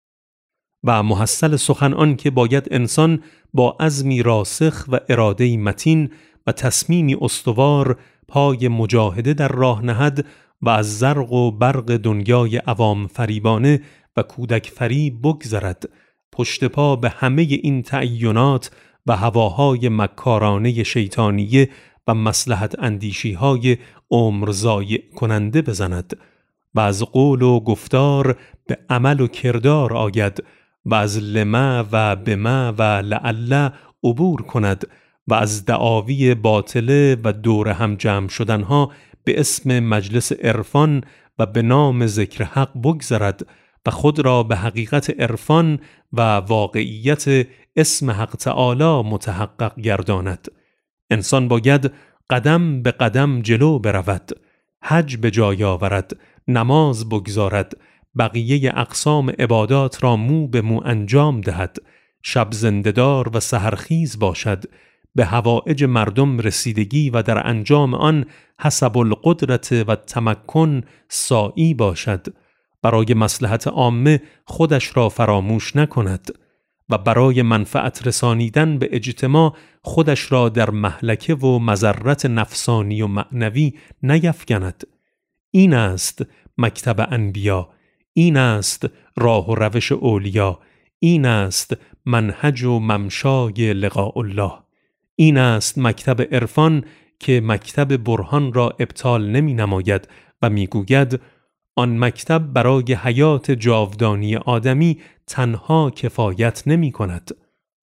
و محصل سخن آن که باید انسان با عزمی راسخ و اراده‌ای متین و تصمیمی استوار پای مجاهده در راه نهد و از زرق و برق دنیای عوام فریبانه و کودک فریب بگذرد، پشت پا به همه این تعینات و هواهای مکارانه شیطانیه و مصلحت اندیشی های عمر ضایع کننده بزند و از قول و گفتار به عمل و کردار آید و از لما و بما و لعل عبور کند و از دعاوی باطله و دور هم جمع شدنها به اسم مجلس عرفان و به نام ذکر حق بگذرد و خود را به حقیقت عرفان و واقعیت اسم حق تعالی متحقق گرداند. انسان باید قدم به قدم جلو برود، حج به جای آورد، نماز بگذارد، بقیه اقسام عبادات را مو به مو انجام دهد، شب زنده‌دار و سحرخیز باشد، به حوائج مردم رسیدگی و در انجام آن حسب القدرت و تمکن سعی باشد، برای مصلحت عامه خودش را فراموش نکند و برای منفعت رسانیدن به اجتماع خودش را در مهلکه و مضرت نفسانی و معنوی نیفکند. این است مکتب انبیا، این است راه و روش اولیا، این است منهج و ممشای لقاء الله. این است مکتب عرفان که مکتب برهان را ابطال نمی نماید و می گوید آن مکتب برای حیات جاودانی آدمی تنها کفایت نمی کند.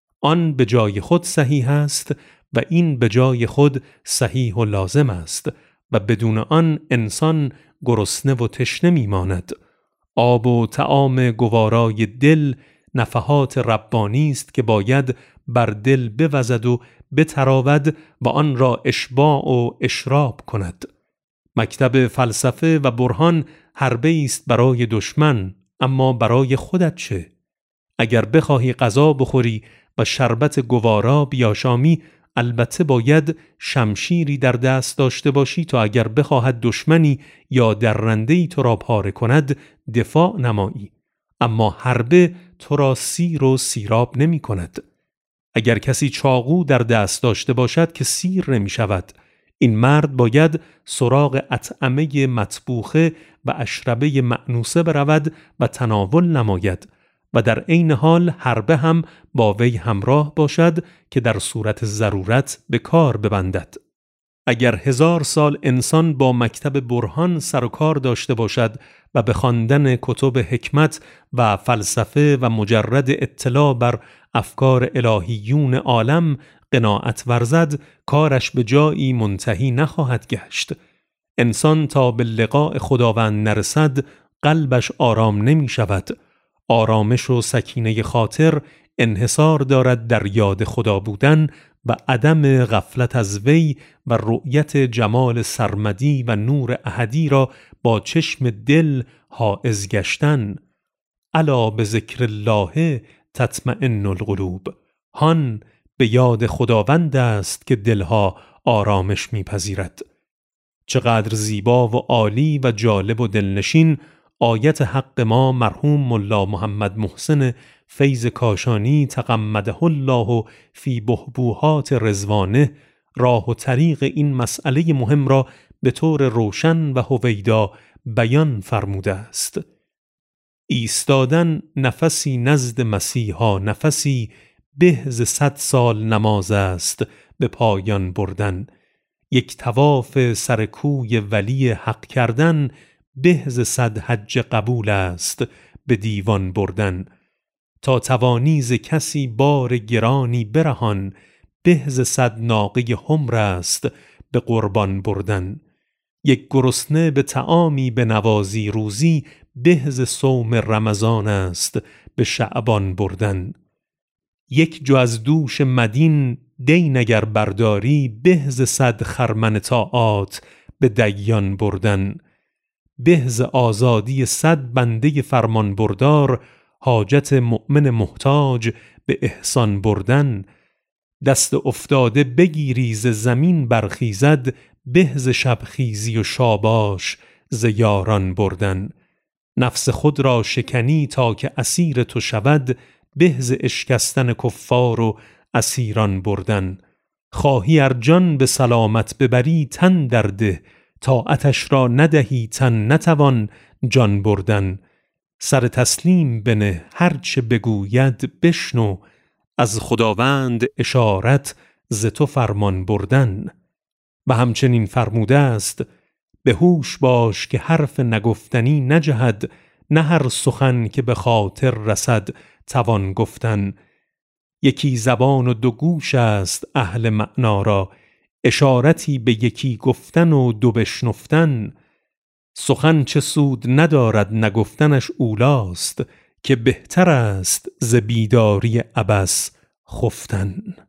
آن به جای خود صحیح است و این به جای خود صحیح و لازم است و بدون آن انسان گرسنه و تشنه می ماند. آب و طعام گوارای دل نفحات ربانی است که باید بر دل بوزد و بتراود و آن را اشباع و اشراب کند. مکتب فلسفه و برهان حربه است برای دشمن، اما برای خودت چه؟ اگر بخواهی غذا بخوری و شربت گوارا بیاشامی، البته باید شمشیری در دست داشته باشی تا اگر بخواهد دشمنی یا درنده‌ای تو را پاره کند دفاع نمایی، اما حربه تو را سیر و سیراب نمی کند. اگر کسی چاقو در دست داشته باشد که سیر نمی شود، این مرد باید سراغ اطعمه مطبوخه و اشربه مأنوسه برود و تناول نماید و در عین حال حربه هم با وی همراه باشد که در صورت ضرورت به کار ببندد. اگر هزار سال انسان با مکتب برهان سر و کار داشته باشد و به خواندن کتب حکمت و فلسفه و مجرد اطلاع بر افکار الهیون عالم قناعت ورزد، کارش به جایی منتهی نخواهد گشت. انسان تا به لقاء خداوند نرسد قلبش آرام نمی شود. آرامش و سکینه خاطر انحصار دارد در یاد خدا بودن و عدم غفلت از وی و رؤیت جمال سرمدی و نور احدی را با چشم دل حائز گشتن. الا به ذکر الله تطمئن القلوب. هان به یاد خداوند است که دلها آرامش میپذیرد. چقدر زیبا و عالی و جالب و دلنشین آیت حق ما مرحوم ملا محمد محسن فیض کاشانی تغمده الله فی بحبوحات رضوانه راه و طریق این مسئله مهم را به طور روشن و هویدا بیان فرموده است. ایستادن نفسی نزد مسیحا نفسی به ز صد سال نماز است به پایان بردن. یک طواف سر کوی ولی حق کردن به ز صد حج قبول است به دیوان بردن. تا توانی ز کسی بار گرانی برهان به ز صد ناقه حمر است به قربان بردن. یک گرسنه به طعامی به نوازی روزی به ز صوم رمضان است به شعبان بردن. یک جو از دوش مدین دین اگر برداری به ز صد خرمن طاعات به دیان بردن. به ز آزادی صد بنده فرمان بردار حاجت مؤمن محتاج به احسان بردن. دست افتاده بگیری ز زمین برخیزد به ز شب خیزی و شاباش ز یاران بردن. نفس خود را شکنی تا که اسیر تو شود به ز اشکستن کفار و اسیران بردن. خواهی ار جان به سلامت ببری تن درده طاعتش را ندهی تن نتوان جان بردن. سر تسلیم بنه هرچه بگوید بشنو از خداوند اشارت ز تو فرمان بردن. و همچنین فرموده است به هوش باش که حرف نگفتنی نجهد، نه هر سخن که به خاطر رسد توان گفتن. یکی زبان و دو گوش است اهل معنا را، اشارتی به یکی گفتن و دو بشنفتن. سخن چه سود ندارد نگفتنش اولاست، که بهتر است ز بیداری عبث خفتن.